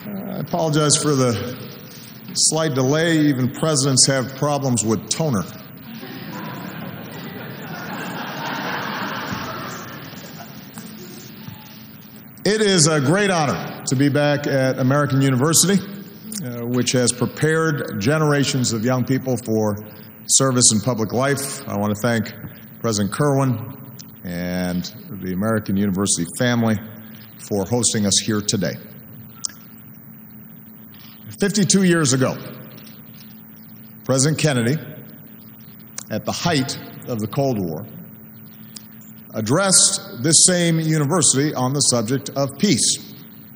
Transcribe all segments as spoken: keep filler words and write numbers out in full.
I apologize for the slight delay. Even presidents have problems with toner. It is a great honor to be back at American University, uh, which has prepared generations of young people for service in public life. I want to thank President Kirwan and the American University family for hosting us here today. fifty-two years ago, President Kennedy, at the height of the Cold War, addressed this same university on the subject of peace.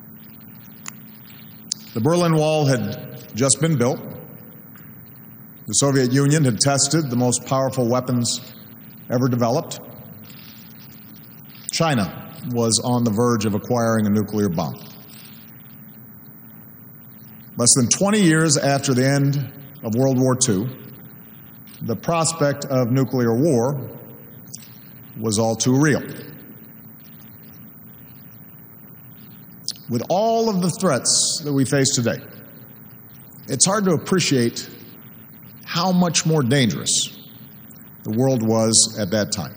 The Berlin Wall had just been built. The Soviet Union had tested the most powerful weapons ever developed. China was on the verge of acquiring a nuclear bomb. Less than twenty years after the end of World War Two, the prospect of nuclear war was all too real. With all of the threats that we face today, it's hard to appreciate how much more dangerous the world was at that time.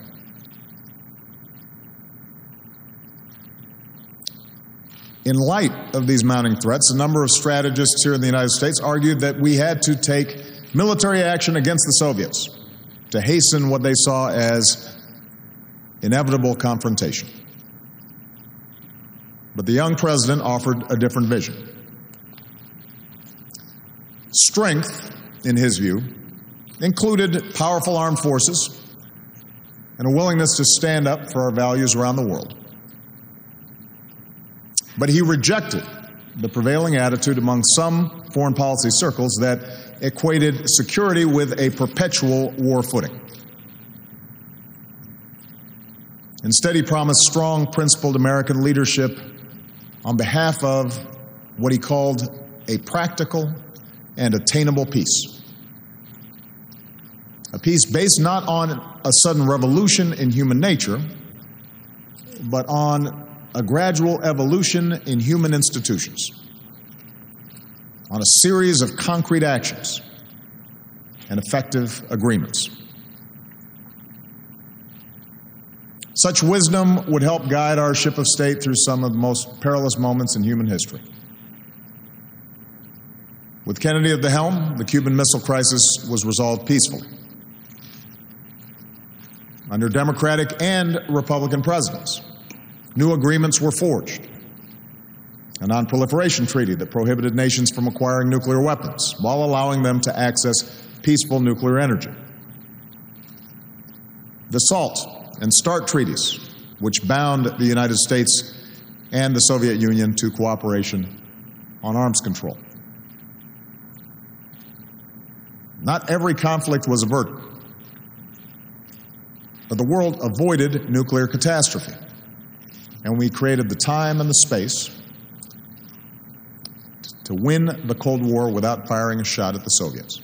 In light of these mounting threats, a number of strategists here in the United States argued that we had to take military action against the Soviets to hasten what they saw as inevitable confrontation. But the young president offered a different vision. Strength, in his view, included powerful armed forces and a willingness to stand up for our values around the world. But he rejected the prevailing attitude among some foreign policy circles that equated security with a perpetual war footing. Instead, he promised strong, principled American leadership on behalf of what he called a practical and attainable peace. A peace based not on a sudden revolution in human nature, but on a gradual evolution in human institutions, on a series of concrete actions and effective agreements. Such wisdom would help guide our ship of state through some of the most perilous moments in human history. With Kennedy at the helm, the Cuban Missile Crisis was resolved peacefully. Under Democratic and Republican presidents, new agreements were forged. A non-proliferation treaty that prohibited nations from acquiring nuclear weapons while allowing them to access peaceful nuclear energy. The SALT and START treaties, which bound the United States and the Soviet Union to cooperation on arms control. Not every conflict was averted, but the world avoided nuclear catastrophe. And we created the time and the space to win the Cold War without firing a shot at the Soviets.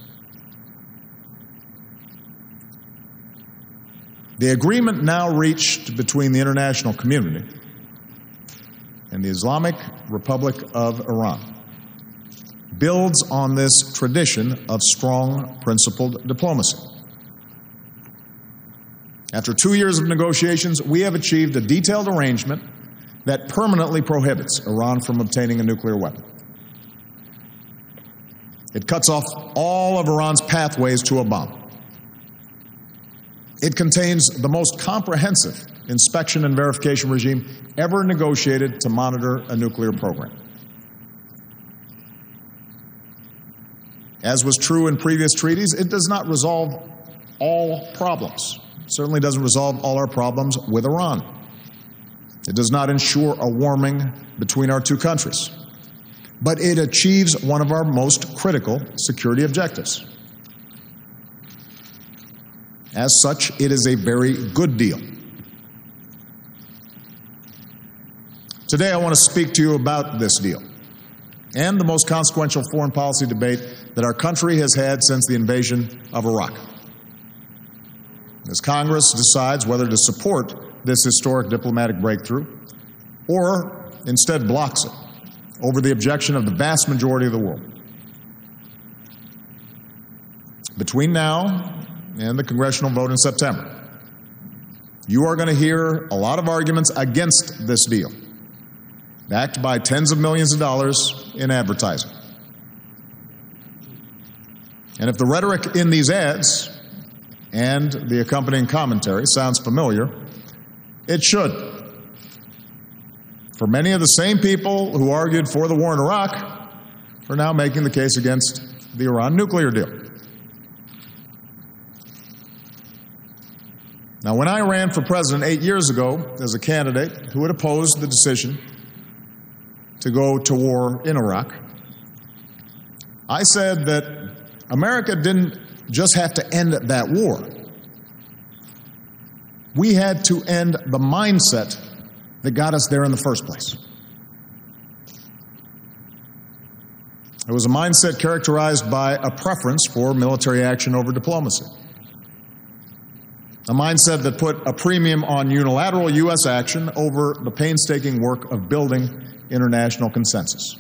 The agreement now reached between the international community and the Islamic Republic of Iran builds on this tradition of strong, principled diplomacy. After two years of negotiations, we have achieved a detailed arrangement that permanently prohibits Iran from obtaining a nuclear weapon. It cuts off all of Iran's pathways to a bomb. It contains the most comprehensive inspection and verification regime ever negotiated to monitor a nuclear program. As was true in previous treaties, it does not resolve all problems. It certainly doesn't resolve all our problems with Iran. It does not ensure a warming between our two countries. But it achieves one of our most critical security objectives. As such, it is a very good deal. Today, I want to speak to you about this deal and the most consequential foreign policy debate that our country has had since the invasion of Iraq. As Congress decides whether to support this historic diplomatic breakthrough or instead blocks it over the objection of the vast majority of the world. Between now and the congressional vote in September, you are going to hear a lot of arguments against this deal, backed by tens of millions of dollars in advertising. And if the rhetoric in these ads and the accompanying commentary sounds familiar, it should. For many of the same people who argued for the war in Iraq are now making the case against the Iran nuclear deal. Now, when I ran for president eight years ago as a candidate who had opposed the decision to go to war in Iraq, I said that America didn't just have to end that war. We had to end the mindset that got us there in the first place. It was a mindset characterized by a preference for military action over diplomacy. A mindset that put a premium on unilateral U S action over the painstaking work of building international consensus.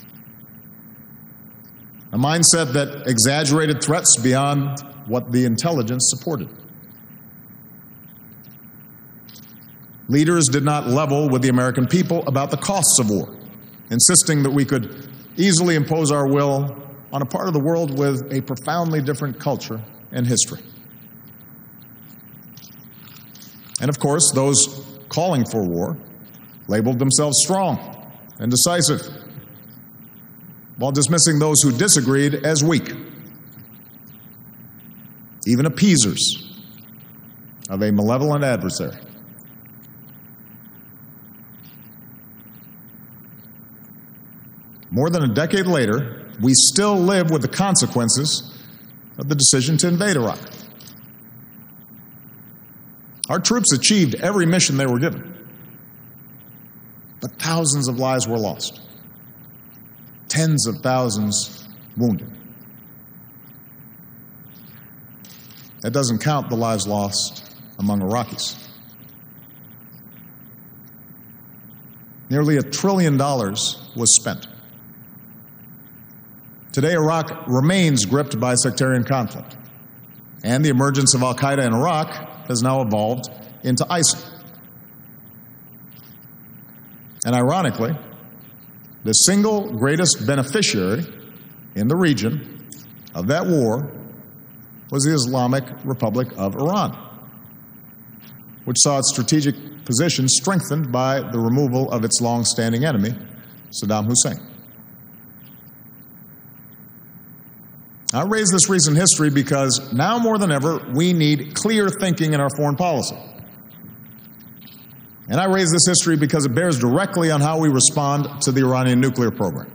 A mindset that exaggerated threats beyond what the intelligence supported. Leaders did not level with the American people about the costs of war, insisting that we could easily impose our will on a part of the world with a profoundly different culture and history. And of course, those calling for war labeled themselves strong and decisive, while dismissing those who disagreed as weak, even appeasers of a malevolent adversary. More than a decade later, we still live with the consequences of the decision to invade Iraq. Our troops achieved every mission they were given, but thousands of lives were lost. Tens of thousands wounded. That doesn't count the lives lost among Iraqis. Nearly a trillion dollars was spent. Today, Iraq remains gripped by sectarian conflict, and the emergence of al-Qaeda in Iraq has now evolved into ISIL. And ironically, the single greatest beneficiary in the region of that war was the Islamic Republic of Iran, which saw its strategic position strengthened by the removal of its long-standing enemy, Saddam Hussein. I raise this recent history because now more than ever, we need clear thinking in our foreign policy. And I raise this history because it bears directly on how we respond to the Iranian nuclear program.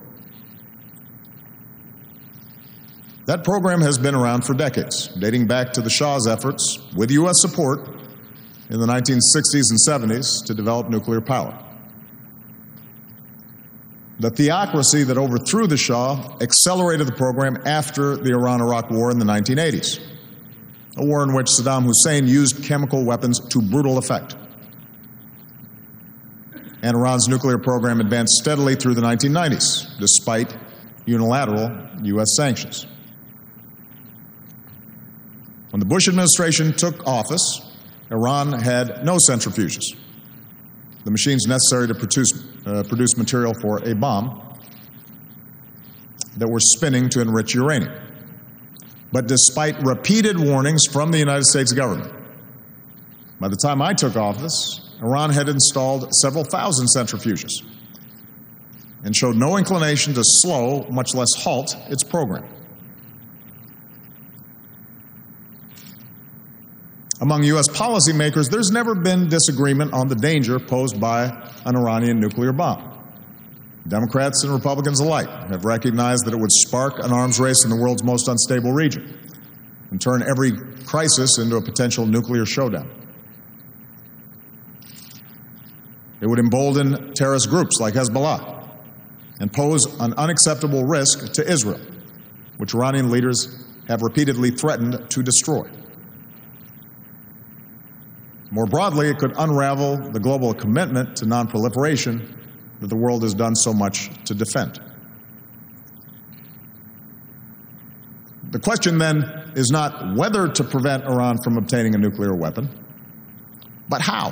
That program has been around for decades, dating back to the Shah's efforts, with U S support, in the nineteen sixties and seventies to develop nuclear power. The theocracy that overthrew the Shah accelerated the program after the Iran-Iraq War in the nineteen eighties, a war in which Saddam Hussein used chemical weapons to brutal effect. And Iran's nuclear program advanced steadily through the nineteen nineties, despite unilateral U S sanctions. When the Bush administration took office, Iran had no centrifuges, the machines necessary to produce, uh, produce material for a bomb, that were spinning to enrich uranium. But despite repeated warnings from the United States government, by the time I took office, Iran had installed several thousand centrifuges and showed no inclination to slow, much less halt, its program. Among U S policymakers, there's never been disagreement on the danger posed by an Iranian nuclear bomb. Democrats and Republicans alike have recognized that it would spark an arms race in the world's most unstable region and turn every crisis into a potential nuclear showdown. It would embolden terrorist groups like Hezbollah and pose an unacceptable risk to Israel, which Iranian leaders have repeatedly threatened to destroy. More broadly, it could unravel the global commitment to nonproliferation that the world has done so much to defend. The question then is not whether to prevent Iran from obtaining a nuclear weapon, but how.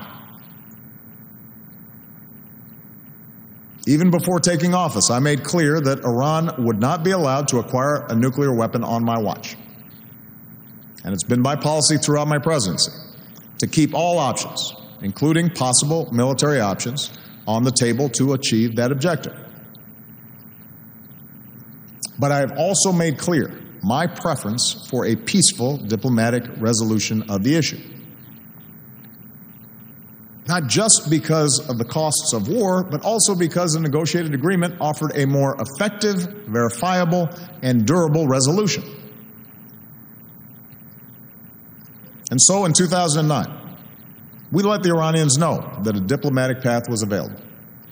Even before taking office, I made clear that Iran would not be allowed to acquire a nuclear weapon on my watch. And it's been my policy throughout my presidency to keep all options, including possible military options, on the table to achieve that objective. But I have also made clear my preference for a peaceful diplomatic resolution of the issue. Not just because of the costs of war, but also because a negotiated agreement offered a more effective, verifiable, and durable resolution. And so in two thousand nine, we let the Iranians know that a diplomatic path was available.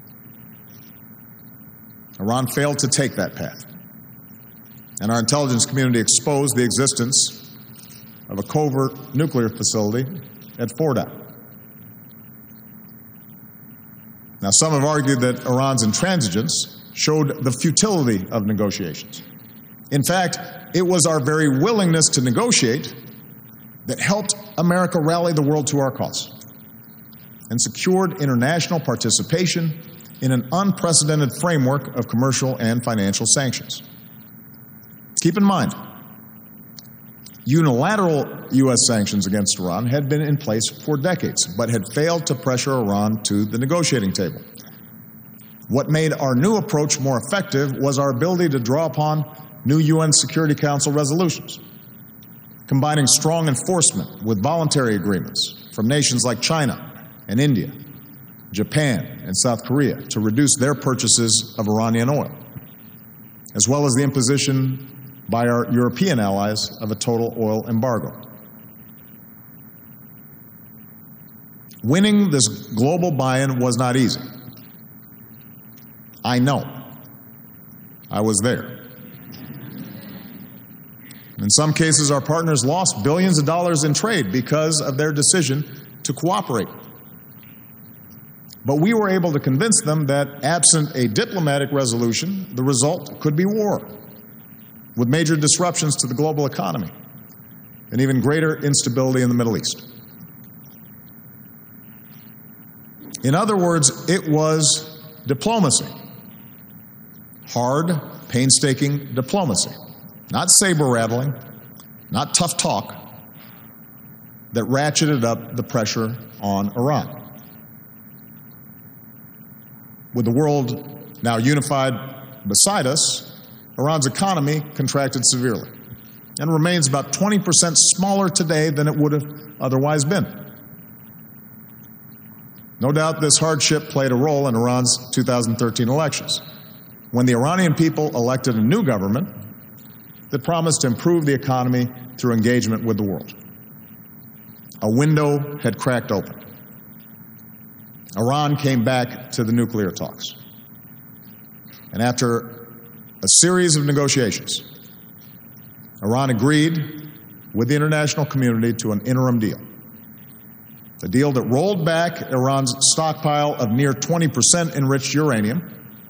Iran failed to take that path, and our intelligence community exposed the existence of a covert nuclear facility at Fordow. Now, some have argued that Iran's intransigence showed the futility of negotiations. In fact, it was our very willingness to negotiate that helped America rally the world to our cause and secured international participation in an unprecedented framework of commercial and financial sanctions. Keep in mind, unilateral U S sanctions against Iran had been in place for decades, but had failed to pressure Iran to the negotiating table. What made our new approach more effective was our ability to draw upon new U N Security Council resolutions, combining strong enforcement with voluntary agreements from nations like China and India, Japan, and South Korea to reduce their purchases of Iranian oil, as well as the imposition by our European allies of a total oil embargo. Winning this global buy-in was not easy. I know. I was there. In some cases, our partners lost billions of dollars in trade because of their decision to cooperate. But we were able to convince them that absent a diplomatic resolution, the result could be war, with major disruptions to the global economy and even greater instability in the Middle East. In other words, it was diplomacy. Hard, painstaking diplomacy. Not saber-rattling, not tough talk, that ratcheted up the pressure on Iran. With the world now unified beside us, Iran's economy contracted severely and remains about twenty percent smaller today than it would have otherwise been. No doubt this hardship played a role in Iran's two thousand thirteen elections, when the Iranian people elected a new government that promised to improve the economy through engagement with the world. A window had cracked open. Iran came back to the nuclear talks. And after a series of negotiations, Iran agreed with the international community to an interim deal. A deal that rolled back Iran's stockpile of near twenty percent enriched uranium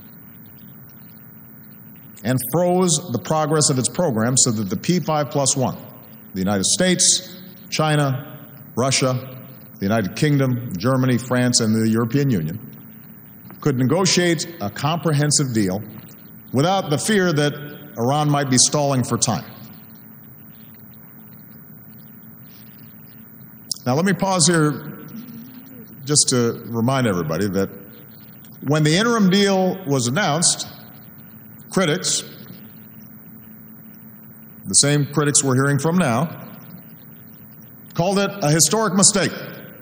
and froze the progress of its program so that the P five plus one, the United States, China, Russia, the United Kingdom, Germany, France, and the European Union, could negotiate a comprehensive deal without the fear that Iran might be stalling for time. Now, let me pause here just to remind everybody that when the interim deal was announced, critics, the same critics we're hearing from now, called it a historic mistake.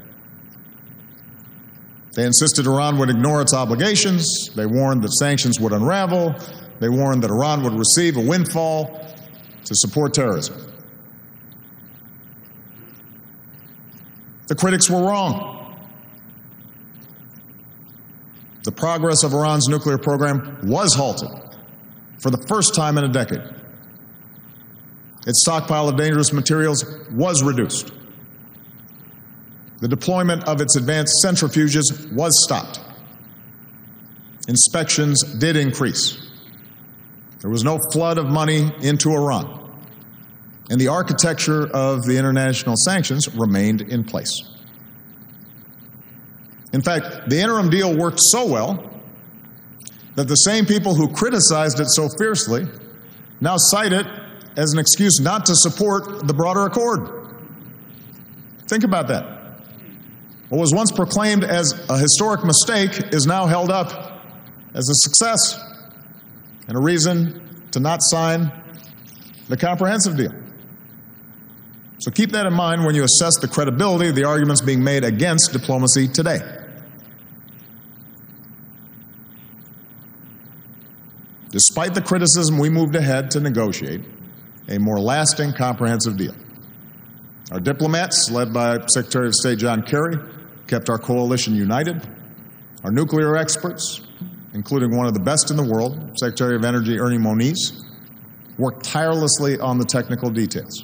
They insisted Iran would ignore its obligations. They warned that sanctions would unravel. They warned that Iran would receive a windfall to support terrorism. The critics were wrong. The progress of Iran's nuclear program was halted for the first time in a decade. Its stockpile of dangerous materials was reduced. The deployment of its advanced centrifuges was stopped. inspections did increase. There was no flood of money into Iran, and the architecture of the international sanctions remained in place. In fact, the interim deal worked so well that the same people who criticized it so fiercely now cite it as an excuse not to support the broader accord. Think about that. What was once proclaimed as a historic mistake is now held up as a success and a reason to not sign the comprehensive deal. So keep that in mind when you assess the credibility of the arguments being made against diplomacy today. Despite the criticism, we moved ahead to negotiate a more lasting, comprehensive deal. Our diplomats, led by Secretary of State John Kerry, kept our coalition united. Our nuclear experts, including one of the best in the world, Secretary of Energy Ernie Moniz, worked tirelessly on the technical details.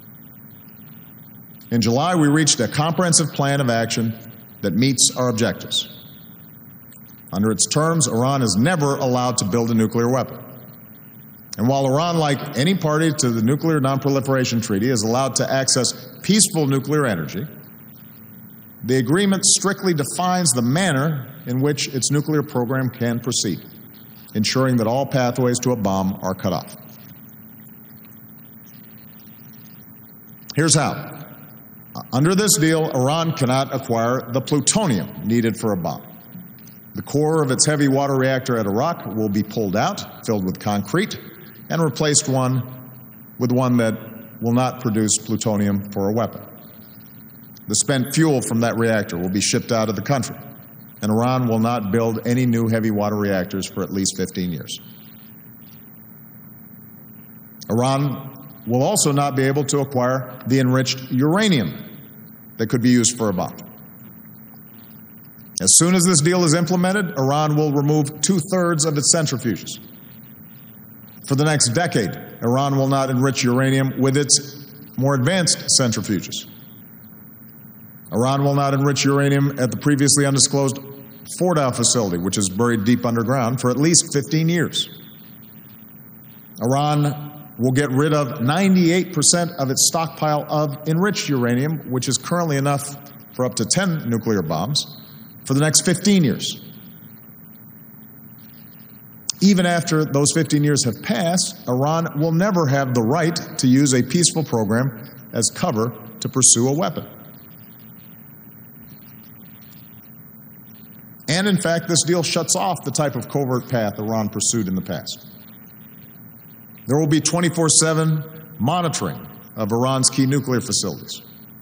In July, we reached a comprehensive plan of action that meets our objectives. Under its terms, Iran is never allowed to build a nuclear weapon. And while Iran, like any party to the Nuclear Non-Proliferation Treaty, is allowed to access peaceful nuclear energy, the agreement strictly defines the manner in which its nuclear program can proceed, ensuring that all pathways to a bomb are cut off. Here's how. Under this deal, Iran cannot acquire the plutonium needed for a bomb. The core of its heavy water reactor at Arak will be pulled out, filled with concrete, and replaced one with one that will not produce plutonium for a weapon. The spent fuel from that reactor will be shipped out of the country, and Iran will not build any new heavy water reactors for at least fifteen years. Iran will also not be able to acquire the enriched uranium that could be used for a bomb. As soon as this deal is implemented, Iran will remove two-thirds of its centrifuges. For the next decade, Iran will not enrich uranium with its more advanced centrifuges. Iran will not enrich uranium at the previously undisclosed Fordow facility, which is buried deep underground, for at least fifteen years. Iran will get rid of ninety-eight percent of its stockpile of enriched uranium, which is currently enough for up to ten nuclear bombs, for the next fifteen years. Even after those fifteen years have passed, Iran will never have the right to use a peaceful program as cover to pursue a weapon. And in fact, this deal shuts off the type of covert path Iran pursued in the past. There will be twenty-four seven monitoring of Iran's key nuclear facilities.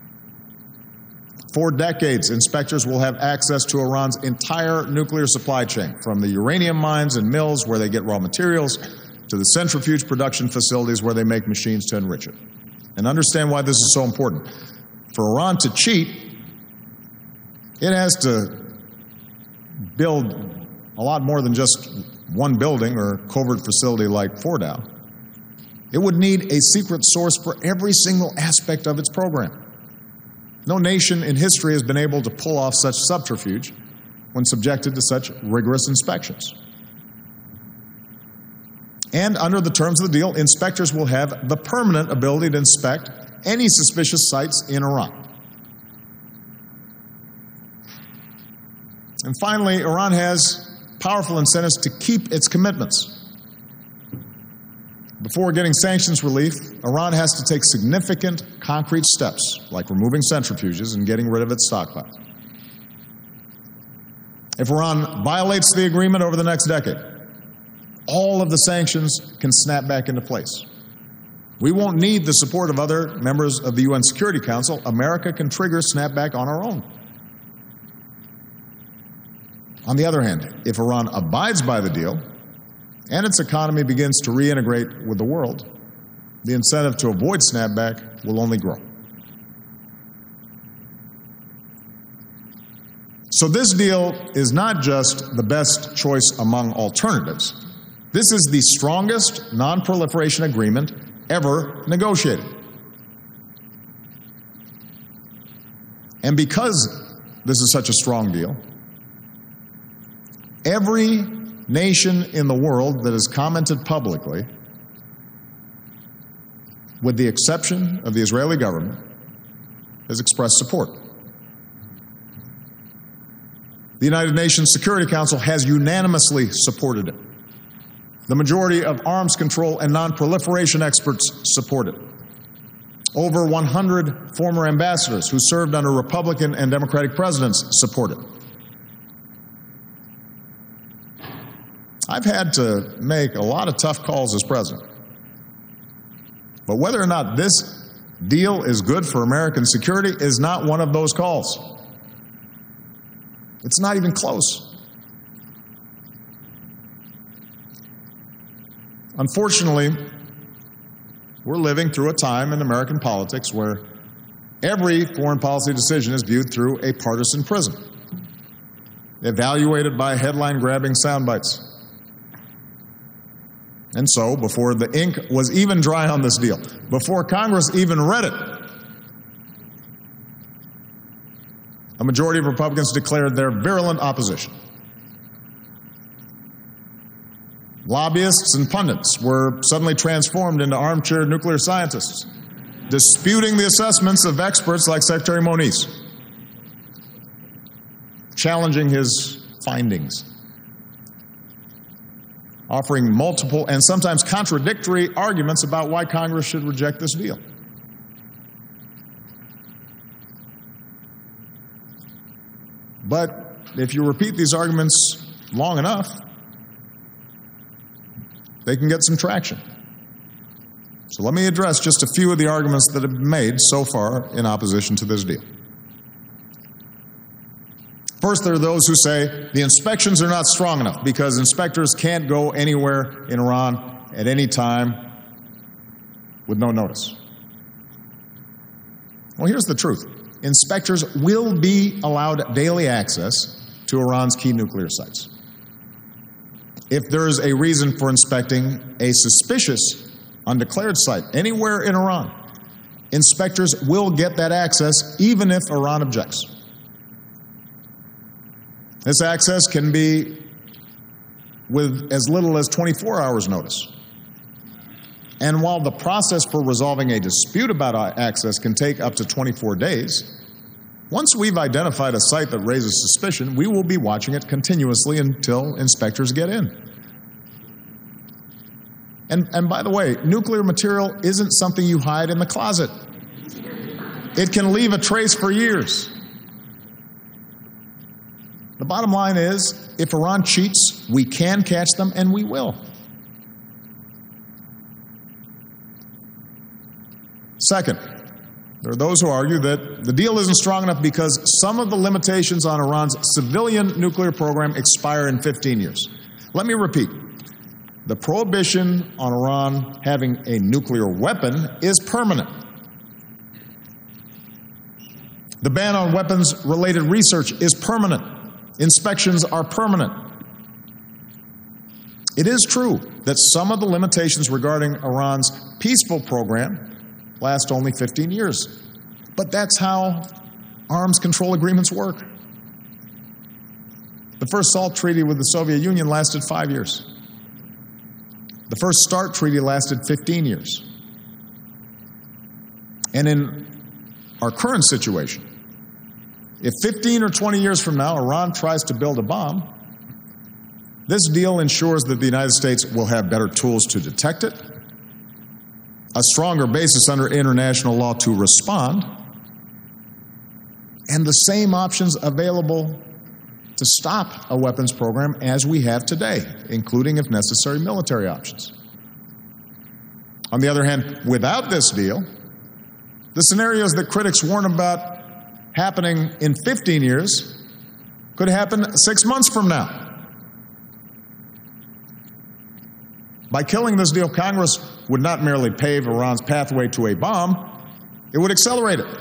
For decades, inspectors will have access to Iran's entire nuclear supply chain, from the uranium mines and mills where they get raw materials to the centrifuge production facilities where they make machines to enrich it. And understand why this is so important. For Iran to cheat, it has to build a lot more than just one building or covert facility like Fordow. It would need a secret source for every single aspect of its program. No nation in history has been able to pull off such subterfuge when subjected to such rigorous inspections. And under the terms of the deal, inspectors will have the permanent ability to inspect any suspicious sites in Iran. And finally, Iran has powerful incentives to keep its commitments. Before getting sanctions relief, Iran has to take significant concrete steps, like removing centrifuges and getting rid of its stockpile. If Iran violates the agreement over the next decade, all of the sanctions can snap back into place. We won't need the support of other members of the U N Security Council. America can trigger snapback on our own. On the other hand, if Iran abides by the deal, and its economy begins to reintegrate with the world, the incentive to avoid snapback will only grow. So this deal is not just the best choice among alternatives. This is the strongest non-proliferation agreement ever negotiated. And because this is such a strong deal, every nation in the world that has commented publicly, with the exception of the Israeli government, has expressed support. The United Nations Security Council has unanimously supported it. The majority of arms control and non-proliferation experts support it. Over one hundred former ambassadors who served under Republican and Democratic presidents support it. I've had to make a lot of tough calls as president. But whether or not this deal is good for American security is not one of those calls. It's not even close. Unfortunately, we're living through a time in American politics where every foreign policy decision is viewed through a partisan prism, evaluated by headline-grabbing sound bites. And so, before the ink was even dry on this deal, before Congress even read it, a majority of Republicans declared their virulent opposition. Lobbyists and pundits were suddenly transformed into armchair nuclear scientists, disputing the assessments of experts like Secretary Moniz, challenging his findings, offering multiple and sometimes contradictory arguments about why Congress should reject this deal. But if you repeat these arguments long enough, they can get some traction. So let me address just a few of the arguments that have been made so far in opposition to this deal. First, there are those who say the inspections are not strong enough because inspectors can't go anywhere in Iran at any time with no notice. Well, here's the truth. Inspectors will be allowed daily access to Iran's key nuclear sites. If there is a reason for inspecting a suspicious, undeclared site anywhere in Iran, inspectors will get that access even if Iran objects. This access can be with as little as twenty-four hours notice. And while the process for resolving a dispute about access can take up to twenty-four days, once we've identified a site that raises suspicion, we will be watching it continuously until inspectors get in. And, and by the way, nuclear material isn't something you hide in the closet. It can leave a trace for years. The bottom line is, if Iran cheats, we can catch them, and we will. Second, there are those who argue that the deal isn't strong enough because some of the limitations on Iran's civilian nuclear program expire in fifteen years. Let me repeat. The prohibition on Iran having a nuclear weapon is permanent. The ban on weapons-related research is permanent. Inspections are permanent. It is true that some of the limitations regarding Iran's peaceful program last only fifteen years. But that's how arms control agreements work. The first SALT treaty with the Soviet Union lasted five years. The first START treaty lasted fifteen years. And in our current situation, if fifteen or twenty years from now Iran tries to build a bomb, this deal ensures that the United States will have better tools to detect it, a stronger basis under international law to respond, and the same options available to stop a weapons program as we have today, including, if necessary, military options. On the other hand, without this deal, the scenarios that critics warn about happening in fifteen years could happen six months from now. By killing this deal, Congress would not merely pave Iran's pathway to a bomb, it would accelerate it.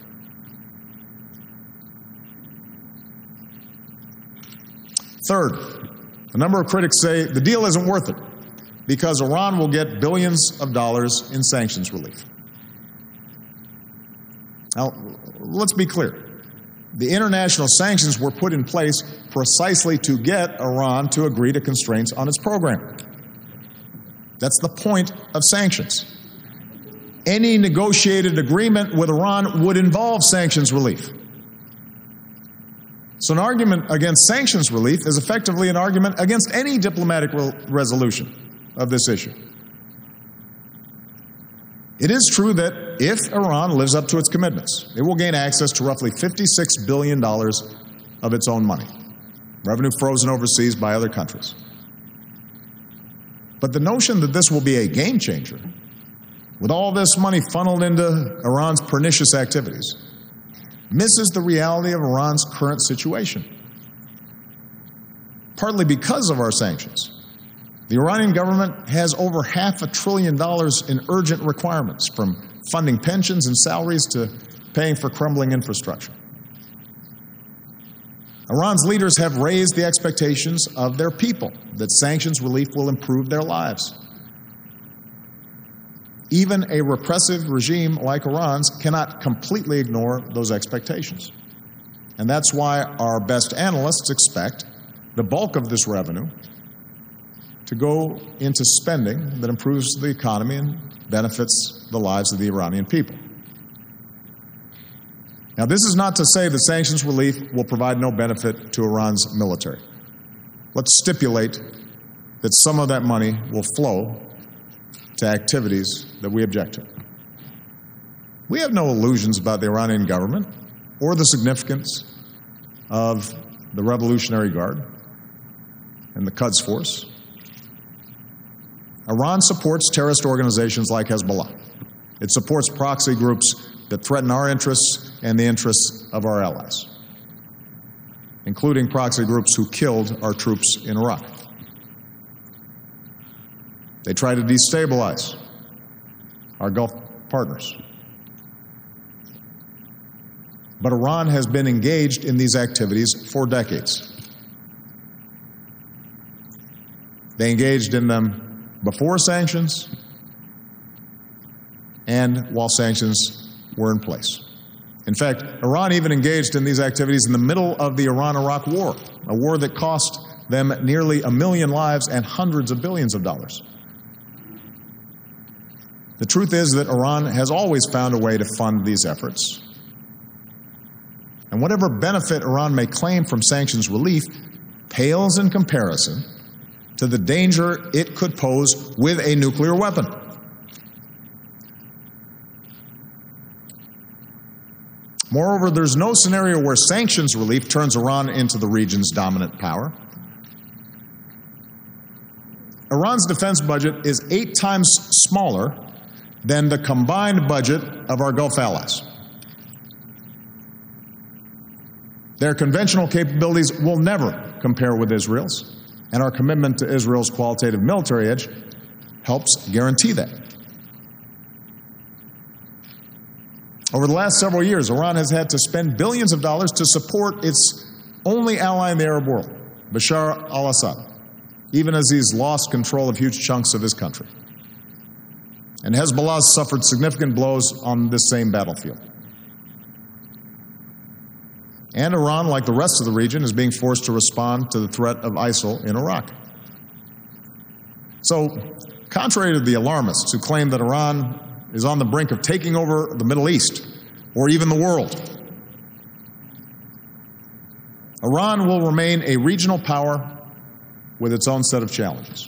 Third, a number of critics say the deal isn't worth it because Iran will get billions of dollars in sanctions relief. Now, let's be clear. The international sanctions were put in place precisely to get Iran to agree to constraints on its program. That's the point of sanctions. Any negotiated agreement with Iran would involve sanctions relief. So an argument against sanctions relief is effectively an argument against any diplomatic re- resolution of this issue. It is true that if Iran lives up to its commitments, it will gain access to roughly fifty-six billion dollars of its own money, revenue frozen overseas by other countries. But the notion that this will be a game changer, with all this money funneled into Iran's pernicious activities, misses the reality of Iran's current situation. Partly because of our sanctions, the Iranian government has over half a trillion dollars in urgent requirements, from funding pensions and salaries to paying for crumbling infrastructure. Iran's leaders have raised the expectations of their people that sanctions relief will improve their lives. Even a repressive regime like Iran's cannot completely ignore those expectations. And that's why our best analysts expect the bulk of this revenue to go into spending that improves the economy and benefits the lives of the Iranian people. Now, this is not to say that sanctions relief will provide no benefit to Iran's military. Let's stipulate that some of that money will flow to activities that we object to. We have no illusions about the Iranian government or the significance of the Revolutionary Guard and the Quds Force. Iran supports terrorist organizations like Hezbollah. It supports proxy groups that threaten our interests and the interests of our allies, including proxy groups who killed our troops in Iraq. They try to destabilize our Gulf partners. But Iran has been engaged in these activities for decades. They engaged in them before sanctions and while sanctions were in place. In fact, Iran even engaged in these activities in the middle of the Iran-Iraq War, a war that cost them nearly a million lives and hundreds of billions of dollars. The truth is that Iran has always found a way to fund these efforts. And whatever benefit Iran may claim from sanctions relief pales in comparison to the danger it could pose with a nuclear weapon. Moreover, there's no scenario where sanctions relief turns Iran into the region's dominant power. Iran's defense budget is eight times smaller than the combined budget of our Gulf allies. Their conventional capabilities will never compare with Israel's, and our commitment to Israel's qualitative military edge helps guarantee that. Over the last several years, Iran has had to spend billions of dollars to support its only ally in the Arab world, Bashar al-Assad, even as he's lost control of huge chunks of his country. And Hezbollah has suffered significant blows on this same battlefield. And Iran, like the rest of the region, is being forced to respond to the threat of ISIL in Iraq. So, contrary to the alarmists who claim that Iran is on the brink of taking over the Middle East, or even the world, Iran will remain a regional power with its own set of challenges.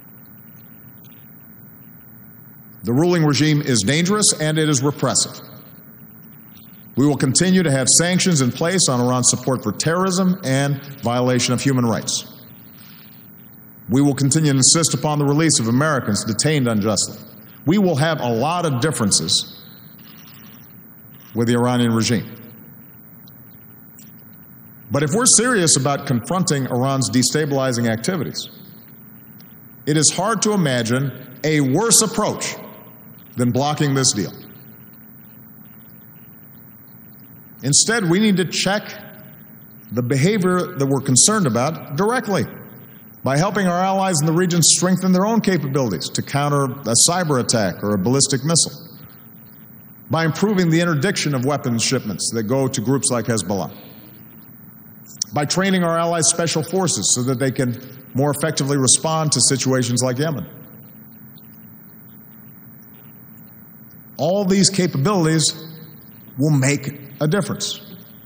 The ruling regime is dangerous and it is repressive. We will continue to have sanctions in place on Iran's support for terrorism and violation of human rights. We will continue to insist upon the release of Americans detained unjustly. We will have a lot of differences with the Iranian regime. But if we're serious about confronting Iran's destabilizing activities, it is hard to imagine a worse approach than blocking this deal. Instead, we need to check the behavior that we're concerned about directly by helping our allies in the region strengthen their own capabilities to counter a cyber attack or a ballistic missile, by improving the interdiction of weapons shipments that go to groups like Hezbollah, by training our allies' special forces so that they can more effectively respond to situations like Yemen. All these capabilities will make a difference.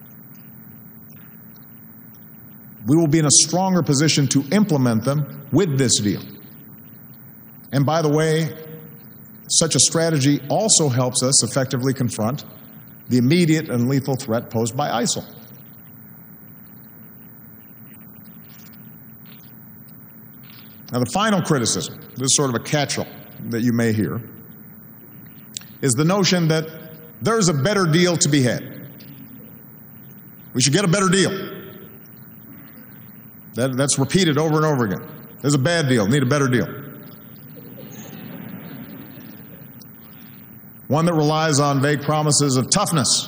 We will be in a stronger position to implement them with this deal. And by the way, such a strategy also helps us effectively confront the immediate and lethal threat posed by ISIL. Now, the final criticism, this is sort of a catch-all that you may hear, is the notion that there's a better deal to be had. We should get a better deal. That, that's repeated over and over again. There's a bad deal, need a better deal. One that relies on vague promises of toughness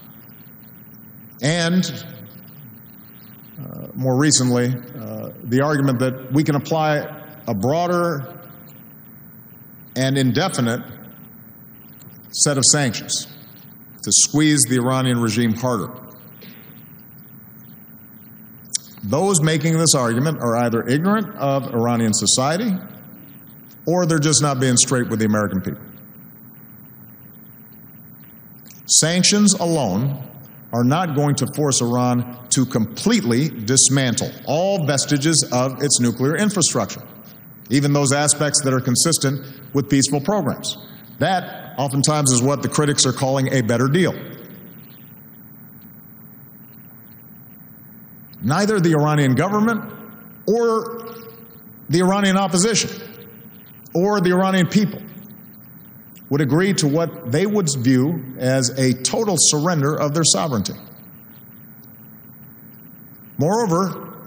and, uh, more recently, uh, the argument that we can apply a broader and indefinite set of sanctions to squeeze the Iranian regime harder. Those making this argument are either ignorant of Iranian society or they're just not being straight with the American people. Sanctions alone are not going to force Iran to completely dismantle all vestiges of its nuclear infrastructure, even those aspects that are consistent with peaceful programs. That oftentimes is what the critics are calling a better deal. Neither the Iranian government or the Iranian opposition or the Iranian people would agree to what they would view as a total surrender of their sovereignty. Moreover,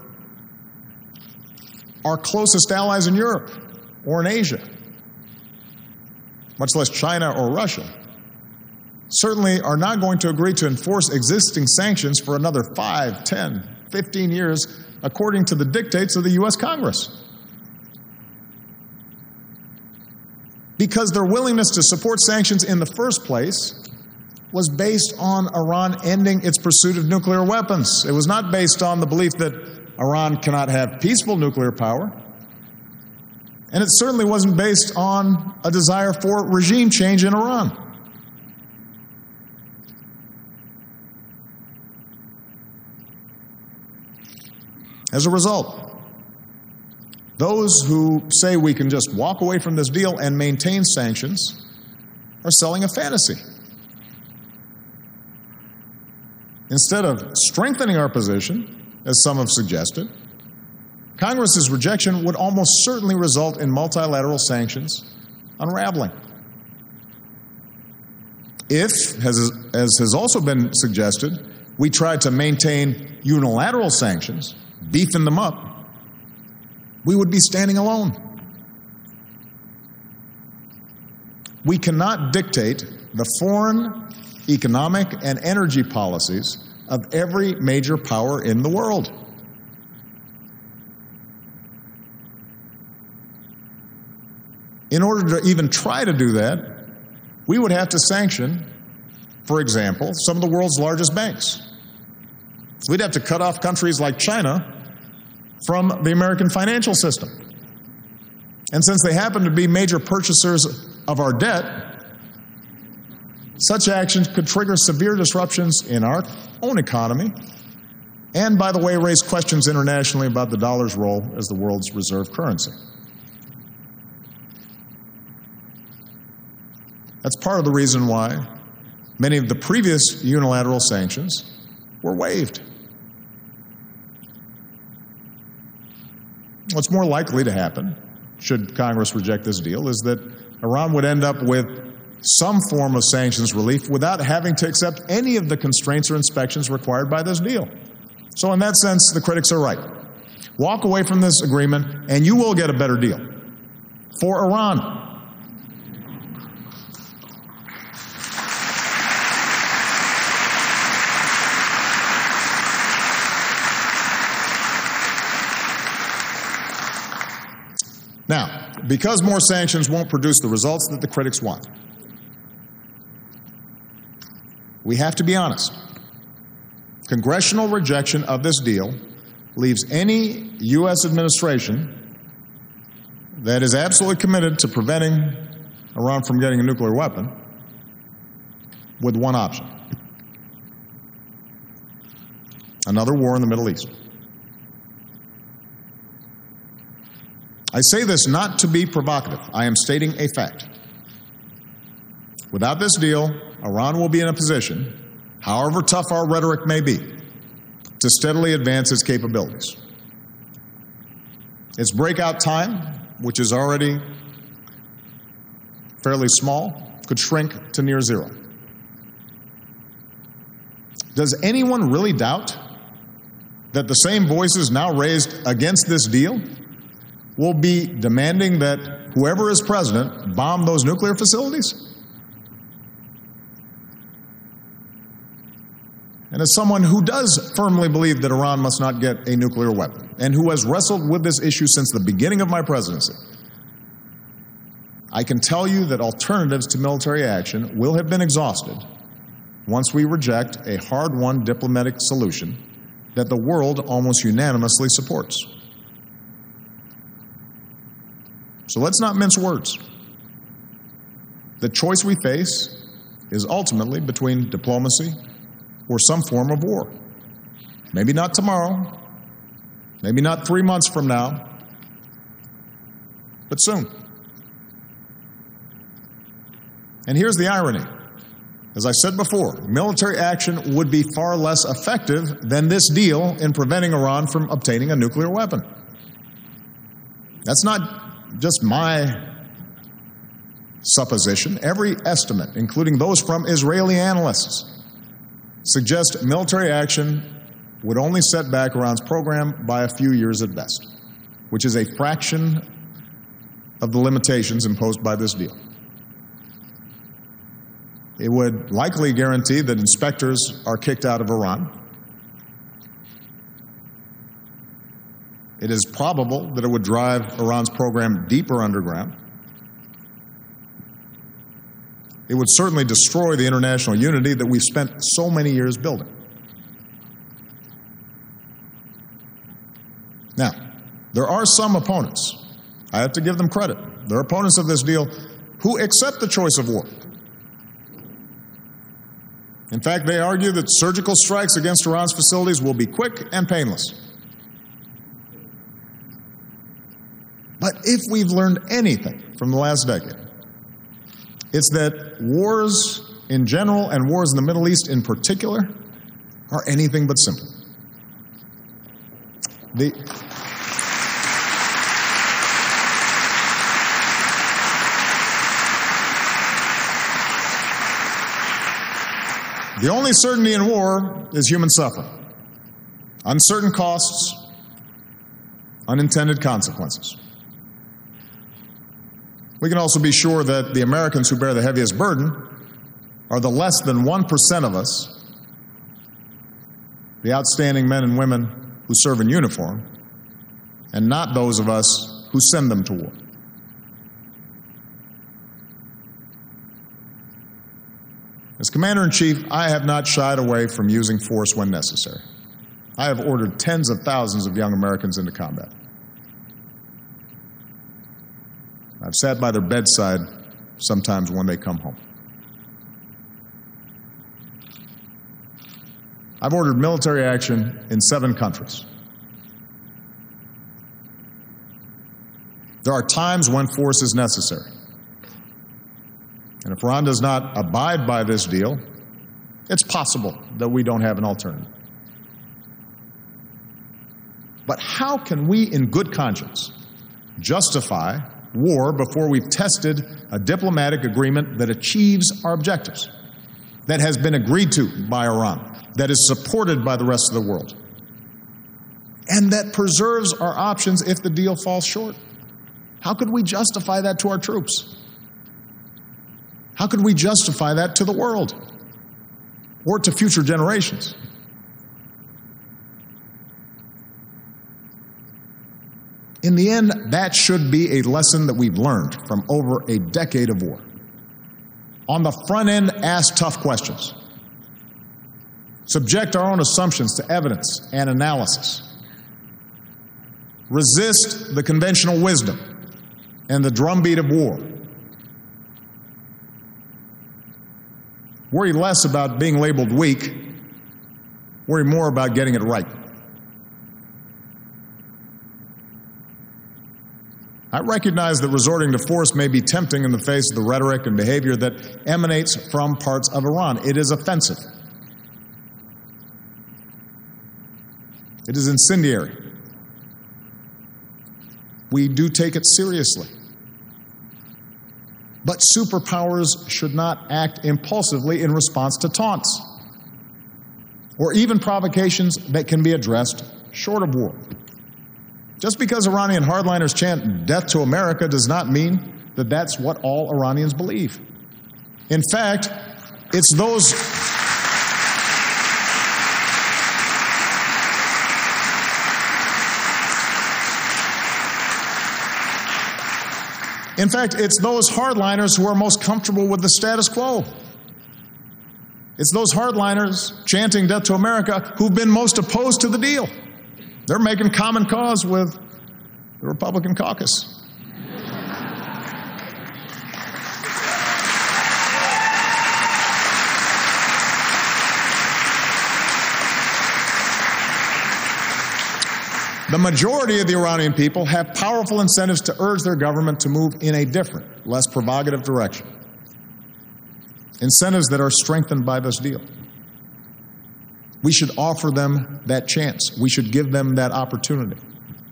our closest allies in Europe or in Asia, much less China or Russia, certainly are not going to agree to enforce existing sanctions for another five, ten, fifteen years according to the dictates of the U S Congress. Because their willingness to support sanctions in the first place was based on Iran ending its pursuit of nuclear weapons. It was not based on the belief that Iran cannot have peaceful nuclear power. And it certainly wasn't based on a desire for regime change in Iran. As a result, those who say we can just walk away from this deal and maintain sanctions are selling a fantasy. Instead of strengthening our position, as some have suggested, Congress's rejection would almost certainly result in multilateral sanctions unraveling. If, as, as has also been suggested, we try to maintain unilateral sanctions, beefing them up, we would be standing alone. We cannot dictate the foreign, economic, and energy policies of every major power in the world. In order to even try to do that, we would have to sanction, for example, some of the world's largest banks. So we'd have to cut off countries like China from the American financial system. And since they happen to be major purchasers of our debt, such actions could trigger severe disruptions in our own economy and, by the way, raise questions internationally about the dollar's role as the world's reserve currency. That's part of the reason why many of the previous unilateral sanctions were waived. What's more likely to happen, should Congress reject this deal, is that Iran would end up with some form of sanctions relief without having to accept any of the constraints or inspections required by this deal. So in that sense, the critics are right. Walk away from this agreement and you will get a better deal for Iran. Now, because more sanctions won't produce the results that the critics want, we have to be honest. Congressional rejection of this deal leaves any U S administration that is absolutely committed to preventing Iran from getting a nuclear weapon with one option: another war in the Middle East. I say this not to be provocative. I am stating a fact. Without this deal, Iran will be in a position, however tough our rhetoric may be, to steadily advance its capabilities. Its breakout time, which is already fairly small, could shrink to near zero. Does anyone really doubt that the same voices now raised against this deal will be demanding that whoever is president bomb those nuclear facilities? And as someone who does firmly believe that Iran must not get a nuclear weapon, and who has wrestled with this issue since the beginning of my presidency, I can tell you that alternatives to military action will have been exhausted once we reject a hard-won diplomatic solution that the world almost unanimously supports. So let's not mince words. The choice we face is ultimately between diplomacy or some form of war. Maybe not tomorrow, maybe not three months from now, but soon. And here's the irony. As I said before, military action would be far less effective than this deal in preventing Iran from obtaining a nuclear weapon. That's not just my supposition. Every estimate, including those from Israeli analysts, suggest military action would only set back Iran's program by a few years at best, which is a fraction of the limitations imposed by this deal. It would likely guarantee that inspectors are kicked out of Iran. It is probable that it would drive Iran's program deeper underground. It would certainly destroy the international unity that we've spent so many years building. Now, there are some opponents, I have to give them credit, there are opponents of this deal who accept the choice of war. In fact, they argue that surgical strikes against Iran's facilities will be quick and painless. But if we've learned anything from the last decade, it's that wars in general and wars in the Middle East in particular are anything but simple. The, the only certainty in war is human suffering, uncertain costs, unintended consequences. We can also be sure that the Americans who bear the heaviest burden are the less than one percent of us, the outstanding men and women who serve in uniform, and not those of us who send them to war. As Commander-in-Chief, I have not shied away from using force when necessary. I have ordered tens of thousands of young Americans into combat. I've sat by their bedside sometimes when they come home. I've ordered military action in seven countries. There are times when force is necessary. And if Iran does not abide by this deal, it's possible that we don't have an alternative. But how can we, in good conscience, justify war before we've tested a diplomatic agreement that achieves our objectives, that has been agreed to by Iran, that is supported by the rest of the world, and that preserves our options if the deal falls short? How could we justify that to our troops? How could we justify that to the world or to future generations? In the end, that should be a lesson that we've learned from over a decade of war. On the front end, ask tough questions. subject our own assumptions to evidence and analysis, resist the conventional wisdom and the drumbeat of war, worry less about being labeled weak, worry more about getting it right. I recognize that resorting to force may be tempting in the face of the rhetoric and behavior that emanates from parts of Iran. It is offensive. It is incendiary. We do take it seriously. But superpowers should not act impulsively in response to taunts or even provocations that can be addressed short of war. Just because Iranian hardliners chant death to America does not mean that that's what all Iranians believe. In fact, it's those In fact, it's those hardliners who are most comfortable with the status quo. It's those hardliners chanting death to America who've been most opposed to the deal. They're making common cause with the Republican caucus. The majority of the Iranian people have powerful incentives to urge their government to move in a different, less provocative direction. Incentives that are strengthened by this deal. We should offer them that chance. We should give them that opportunity.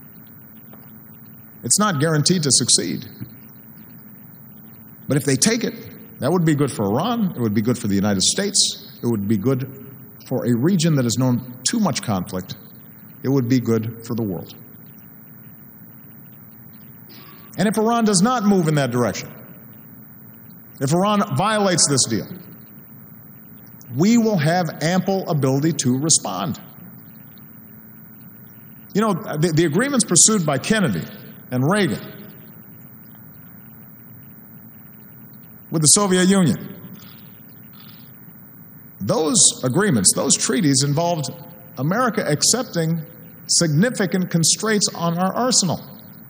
It's not guaranteed to succeed. But if they take it, that would be good for Iran, it would be good for the United States, it would be good for a region that has known too much conflict, it would be good for the world. And if Iran does not move in that direction, if Iran violates this deal, we will have ample ability to respond. You know, the, the agreements pursued by Kennedy and Reagan with the Soviet Union, those agreements, those treaties involved America accepting significant constraints on our arsenal.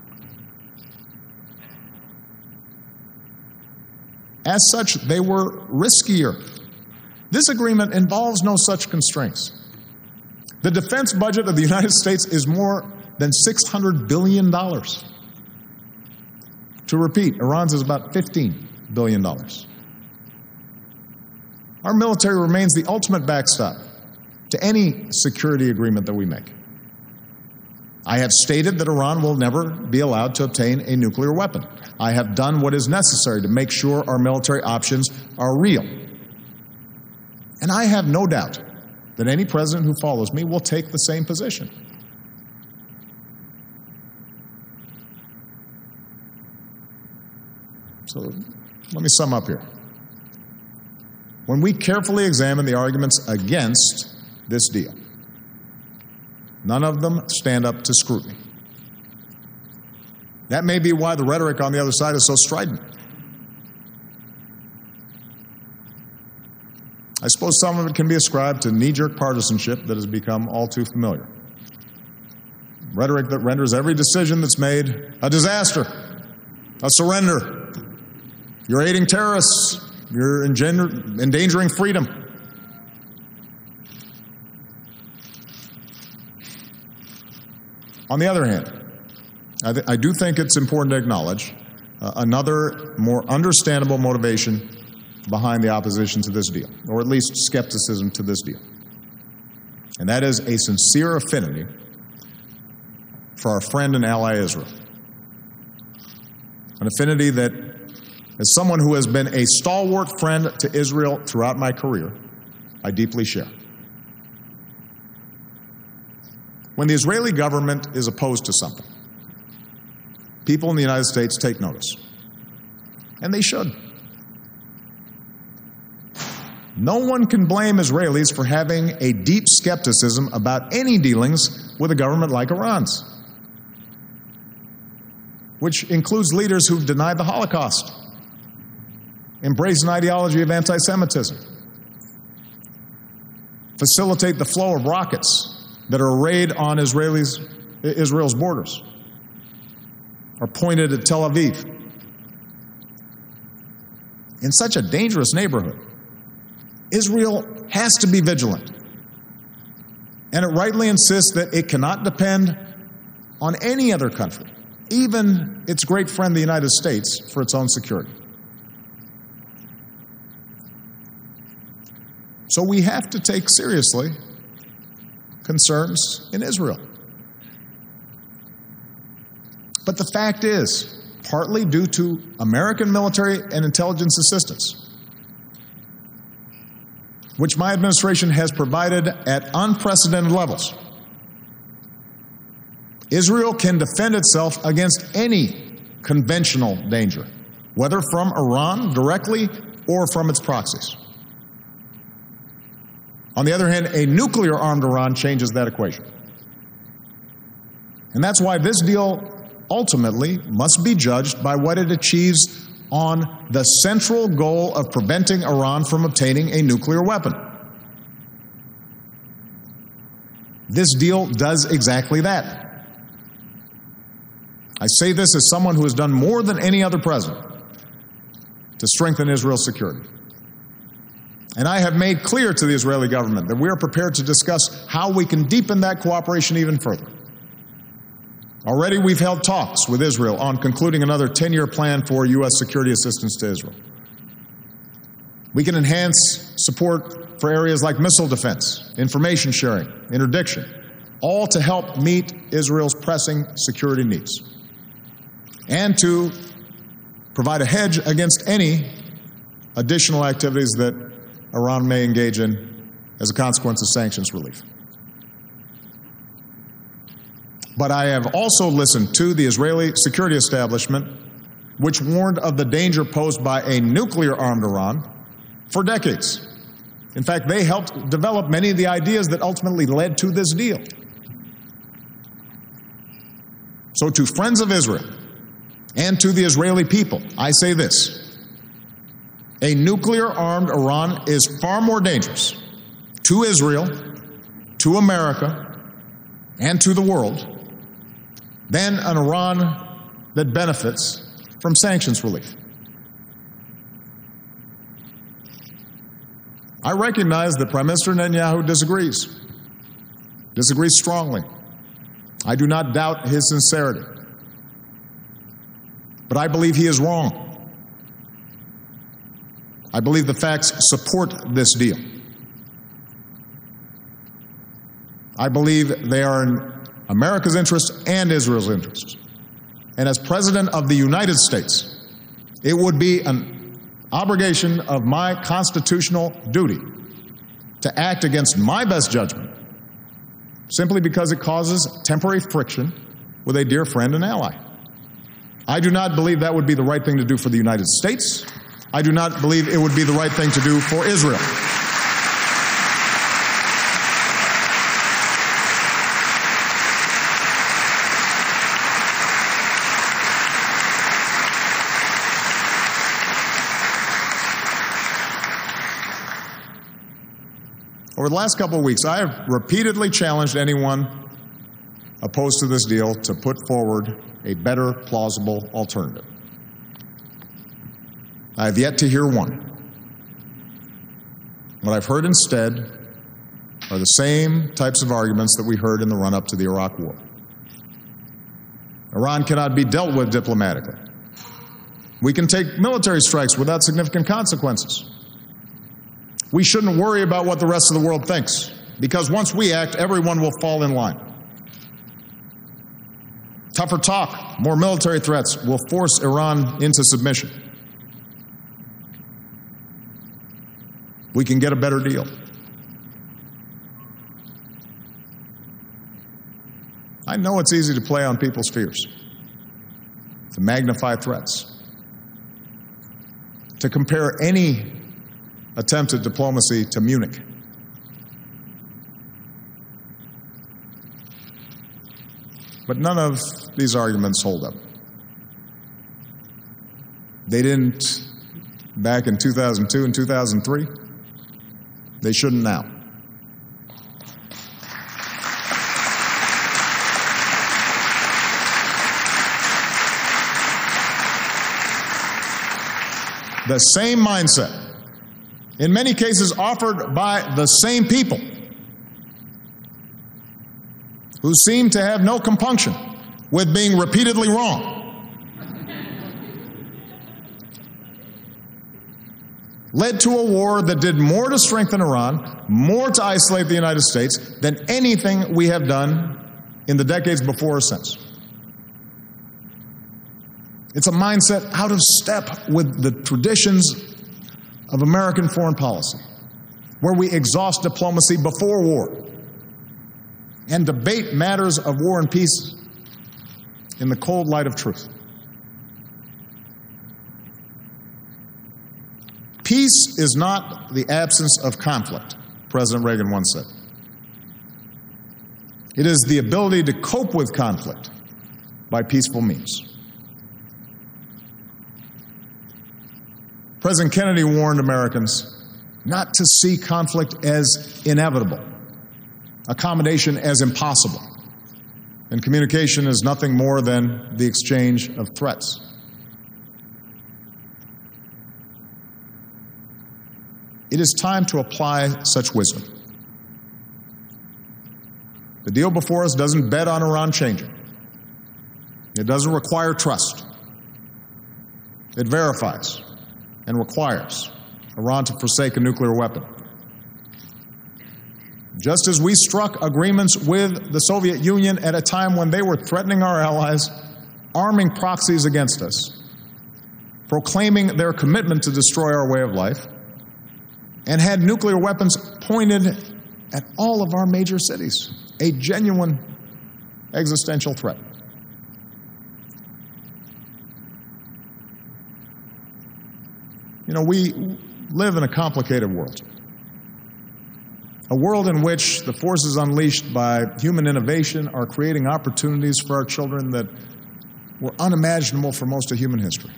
As such, they were riskier. This agreement involves no such constraints. The defense budget of the United States is more than six hundred billion dollars. To repeat, Iran's is about fifteen billion dollars. Our military remains the ultimate backstop to any security agreement that we make. I have stated that Iran will never be allowed to obtain a nuclear weapon. I have done what is necessary to make sure our military options are real. And I have no doubt that any president who follows me will take the same position. So let me sum up here. When we carefully examine the arguments against this deal, none of them stand up to scrutiny. That may be why the rhetoric on the other side is so strident. I suppose some of it can be ascribed to knee-jerk partisanship that has become all too familiar. Rhetoric that renders every decision that's made a disaster, a surrender. You're aiding terrorists. You're engender- endangering freedom. On the other hand, I, th- I do think it's important to acknowledge uh, another more understandable motivation behind the opposition to this deal, or at least skepticism to this deal. And that is a sincere affinity for our friend and ally Israel. An affinity that, as someone who has been a stalwart friend to Israel throughout my career, I deeply share. When the Israeli government is opposed to something, people in the United States take notice. And they should. No one can blame Israelis for having a deep skepticism about any dealings with a government like Iran's, which includes leaders who've denied the Holocaust, embraced an ideology of anti-Semitism, facilitate the flow of rockets that are arrayed on Israelis, Israel's borders or pointed at Tel Aviv. In such a dangerous neighborhood, Israel has to be vigilant. And it rightly insists that it cannot depend on any other country, even its great friend, the United States, for its own security. So we have to take seriously concerns in Israel. But the fact is, partly due to American military and intelligence assistance, which my administration has provided at unprecedented levels, Israel can defend itself against any conventional danger, whether from Iran directly or from its proxies. On the other hand, a nuclear-armed Iran changes that equation. And that's why this deal ultimately must be judged by what it achieves on the central goal of preventing Iran from obtaining a nuclear weapon. This deal does exactly that. I say this as someone who has done more than any other president to strengthen Israel's security. And I have made clear to the Israeli government that we are prepared to discuss how we can deepen that cooperation even further. Already we've held talks with Israel on concluding another ten-year plan for U S security assistance to Israel. We can enhance support for areas like missile defense, information sharing, interdiction, all to help meet Israel's pressing security needs, and to provide a hedge against any additional activities that Iran may engage in as a consequence of sanctions relief. But I have also listened to the Israeli security establishment, which warned of the danger posed by a nuclear-armed Iran for decades. In fact, they helped develop many of the ideas that ultimately led to this deal. So to friends of Israel and to the Israeli people, I say this: a nuclear-armed Iran is far more dangerous to Israel, to America, and to the world than an Iran that benefits from sanctions relief. I recognize that Prime Minister Netanyahu disagrees, disagrees strongly. I do not doubt his sincerity. But I believe he is wrong. I believe the facts support this deal. I believe they are in America's interest and Israel's interest. And as President of the United States, it would be an obligation of my constitutional duty to act against my best judgment, simply because it causes temporary friction with a dear friend and ally. I do not believe that would be the right thing to do for the United States. I do not believe it would be the right thing to do for Israel. Over the last couple of weeks, I have repeatedly challenged anyone opposed to this deal to put forward a better, plausible alternative. I have yet to hear one. What I've heard instead are the same types of arguments that we heard in the run-up to the Iraq War. Iran cannot be dealt with diplomatically. We can take military strikes without significant consequences. We shouldn't worry about what the rest of the world thinks, because once we act, everyone will fall in line. Tougher talk, more military threats will force Iran into submission. We can get a better deal. I know it's easy to play on people's fears, to magnify threats, to compare any attempted diplomacy to Munich. But none of these arguments hold up. They didn't back in two thousand two and two thousand three. They shouldn't now. the same mindset, in many cases offered by the same people who seem to have no compunction with being repeatedly wrong, led to a war that did more to strengthen Iran, more to isolate the United States than anything we have done in the decades before or since. It's a mindset out of step with the traditions of American foreign policy, where we exhaust diplomacy before war and debate matters of war and peace in the cold light of truth. Peace is not the absence of conflict, President Reagan once said. It is the ability to cope with conflict by peaceful means. President Kennedy warned Americans not to see conflict as inevitable, accommodation as impossible, and communication is nothing more than the exchange of threats. It is time to apply such wisdom. The deal before us doesn't bet on Iran changing. It doesn't require trust. It verifies and requires Iran to forsake a nuclear weapon. Just as we struck agreements with the Soviet Union at a time when they were threatening our allies, arming proxies against us, proclaiming their commitment to destroy our way of life, and had nuclear weapons pointed at all of our major cities, a genuine existential threat. You know, we live in a complicated world, a world in which the forces unleashed by human innovation are creating opportunities for our children that were unimaginable for most of human history.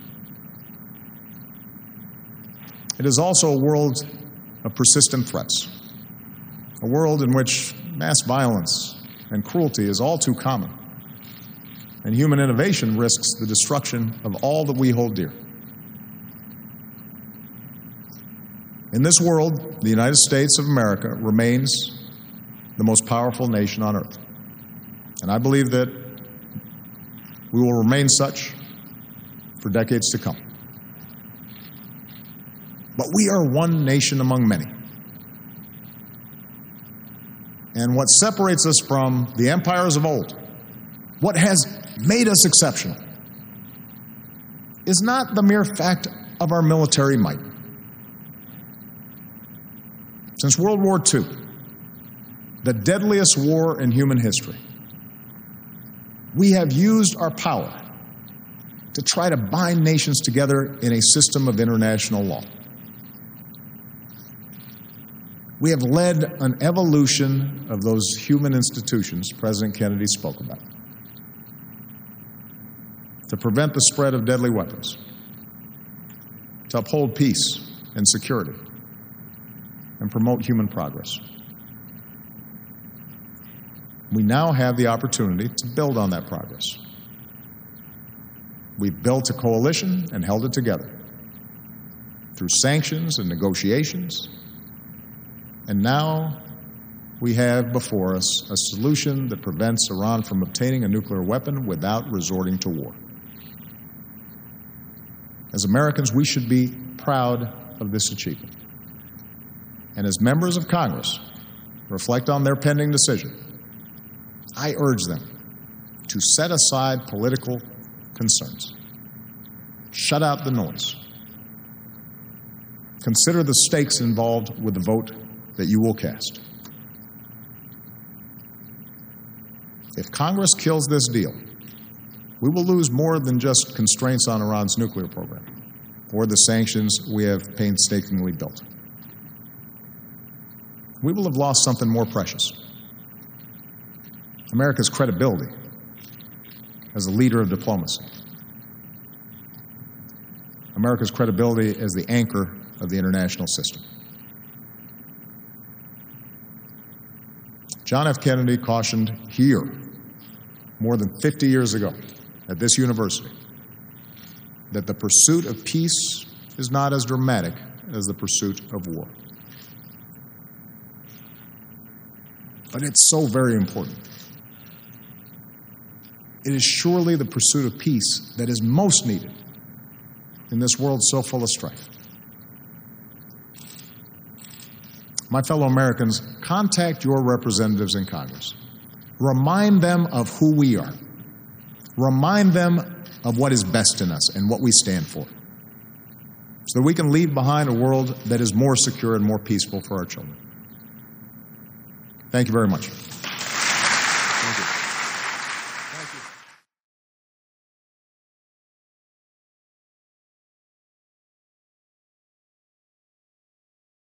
It is also a world of persistent threats, a world in which mass violence and cruelty is all too common, and human innovation risks the destruction of all that we hold dear. In this world, the United States of America remains the most powerful nation on earth, and I believe that we will remain such for decades to come. But we are one nation among many. And what separates us from the empires of old, what has made us exceptional, is not the mere fact of our military might. Since World War Two, the deadliest war in human history, we have used our power to try to bind nations together in a system of international law. We have led an evolution of those human institutions President Kennedy spoke about to prevent the spread of deadly weapons, to uphold peace and security, and promote human progress. We now have the opportunity to build on that progress. We've built a coalition and held it together through sanctions and negotiations. And now we have before us a solution that prevents Iran from obtaining a nuclear weapon without resorting to war. As Americans, we should be proud of this achievement. And as members of Congress reflect on their pending decision, I urge them to set aside political concerns. Shut out the noise. Consider the stakes involved with the vote that you will cast. If Congress kills this deal, we will lose more than just constraints on Iran's nuclear program or the sanctions we have painstakingly built. We will have lost something more precious: America's credibility as a leader of diplomacy, America's credibility as the anchor of the international system. John F. Kennedy cautioned here more than fifty years ago at this university that the pursuit of peace is not as dramatic as the pursuit of war. But it's so very important. It is surely the pursuit of peace that is most needed in this world so full of strife. My fellow Americans, contact your representatives in Congress. Remind them of who we are. Remind them of what is best in us and what we stand for, so that we can leave behind a world that is more secure and more peaceful for our children. Thank you very much.